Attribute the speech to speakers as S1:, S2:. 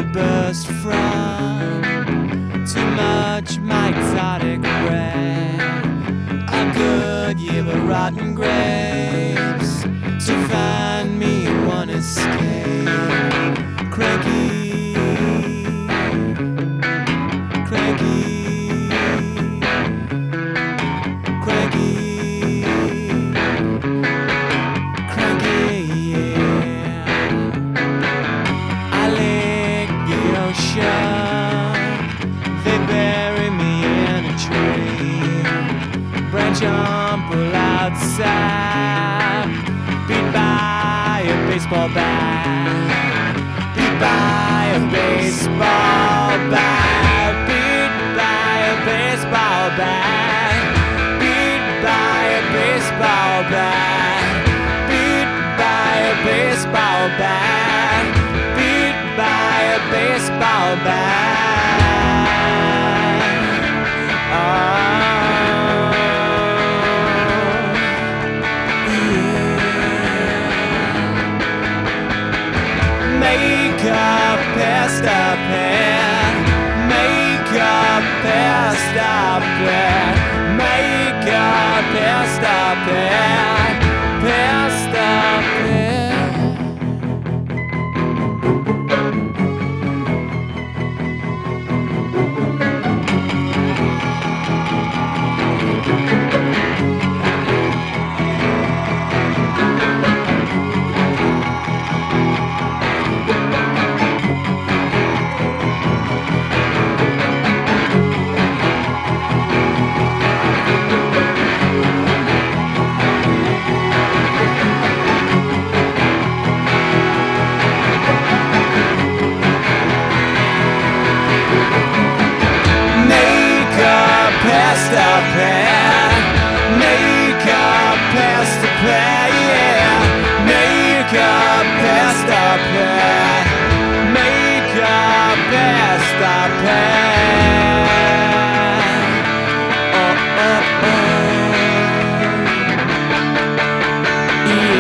S1: burst from too much mitotic red. A good year of rotten grapes to find me one escape. Cranky, cranky, cranky, cranky, yeah. I lick the ocean, they bury me in a tree. Branch on, pull outside, beat by a baseball bat, beat by a baseball bat, beat by a baseball bat, beat by a baseball bat, beat by a baseball bat, beat by a baseball bat. Make up past up here. Make up past up here. Make up past up here. Past up here. Past up here, make up past up here, yeah. Make up past up here, make up past up here. Oh, oh, oh. Yeah.